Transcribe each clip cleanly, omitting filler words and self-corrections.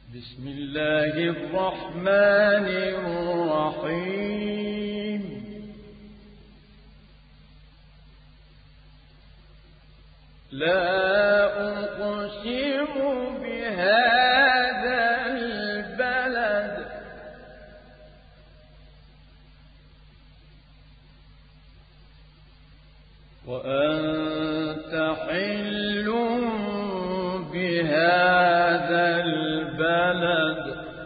بسم الله الرحمن الرحيم. لا أقسم بهذا البلد وأنت حل بهذا البلد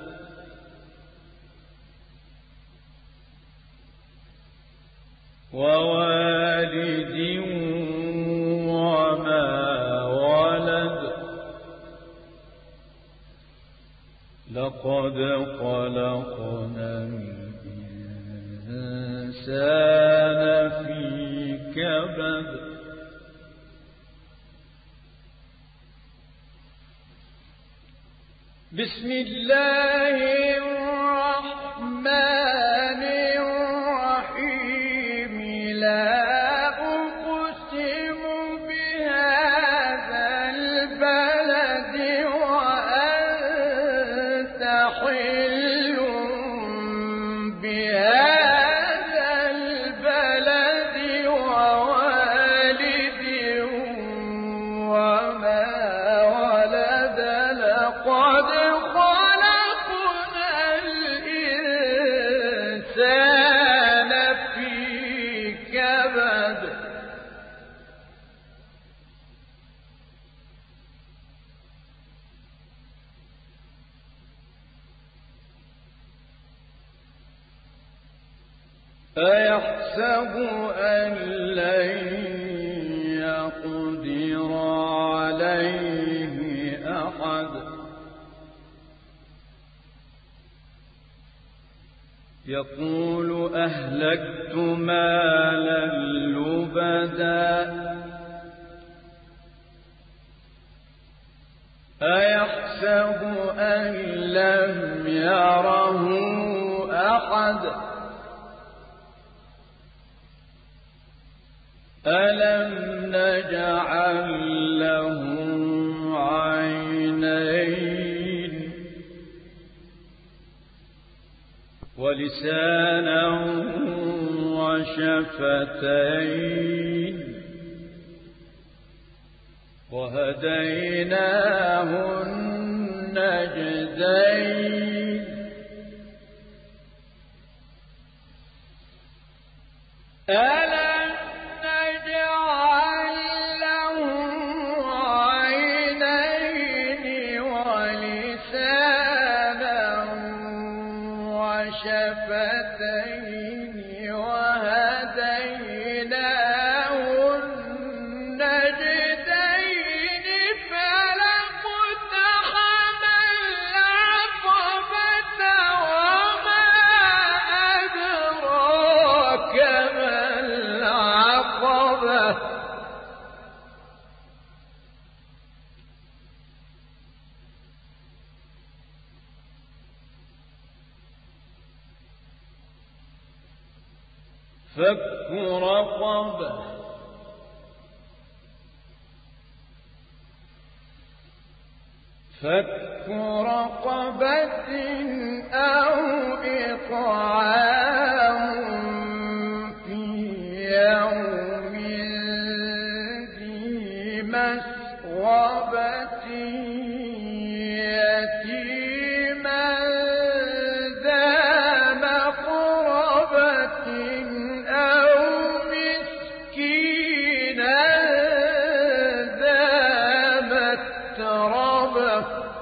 ووالد وما ولد. لقد خلقنا الإنسان في كبد. بسم الله الرحمن الرحيم. لا أقسم بهذا البلد وأنت حل بهذا البلد ووالد وما ولد. لقد خلقنا الإنسان في كبد. أيحسب أن لن يقدر عليه أحد. يقول أهلكت مالا لبدا. أيحسب أن لم يره أحد. ألم نجعل له عينين ولسانا وشفتين وهديناه النجدين. ألم نجعل له عينين ولسانا وشفتين وهديناه النجدين. فلاقتحم العقبة وما أدراك ما العقبة. فك رقبة. فك رقبة أو إطعام في يوم ذي مسغبة يتيما ذا مقربة أو مسكينا ذا متربة.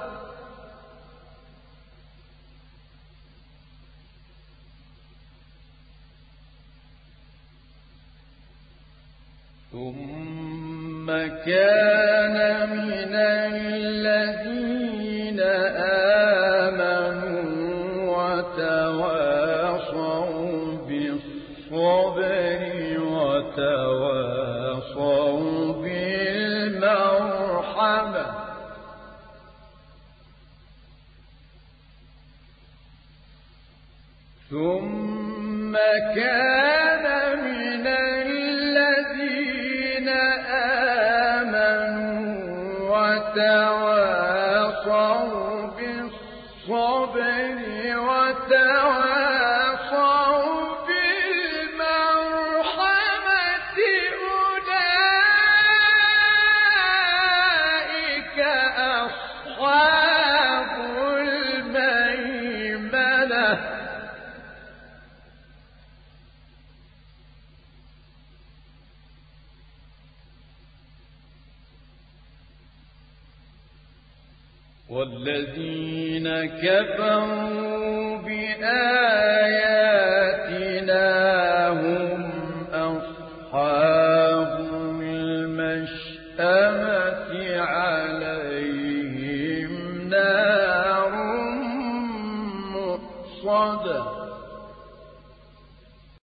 ثم كان من الذين آمنوا وتواصوا بالصبر وتواصوا بالمرحمة. ثم كان من الذين آمنوا وتواصوا بالصبر وتواصوا بالمرحمة أولئك أصحاب الميمنة والذين كفروا بآياتنا